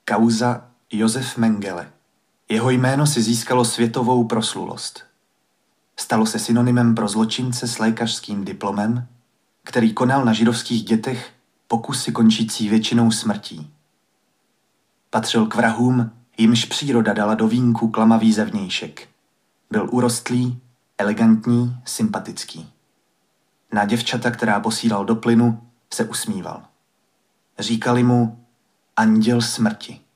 Kauza Josef Mengele. Jeho jméno si získalo světovou proslulost. Stalo se synonymem pro zločince s lékařským diplomem, který konal na židovských dětech pokusy končící většinou smrtí. Patřil k vrahům, jimž příroda dala do vínku klamavý zevnějšek. Byl urostlý, elegantní, sympatický. Na děvčata, která posílal do plynu, se usmíval. Říkali mu anděl smrti.